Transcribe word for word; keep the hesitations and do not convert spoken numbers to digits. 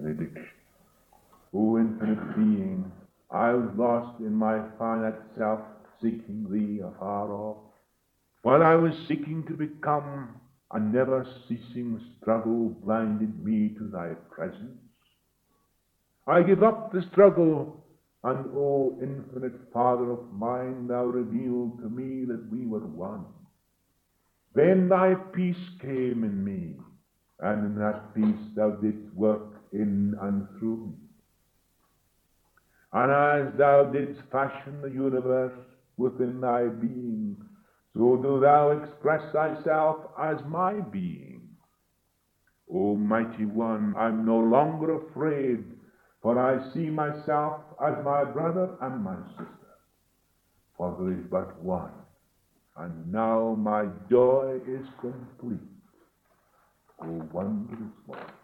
benediction. O infinite being, I was lost in my finite self, seeking thee afar off. While I was seeking to become, a never-ceasing struggle blinded me to thy presence. I give up the struggle, and O infinite Father of mine, thou revealed to me that we were one. Then thy peace came in me, and in that peace thou didst work in and through me. And as thou didst fashion the universe within thy being, so do thou express thyself as my being. O mighty one, I'm no longer afraid, for I see myself as my brother and my sister. For there is but one, and now my joy is complete. O wondrous one.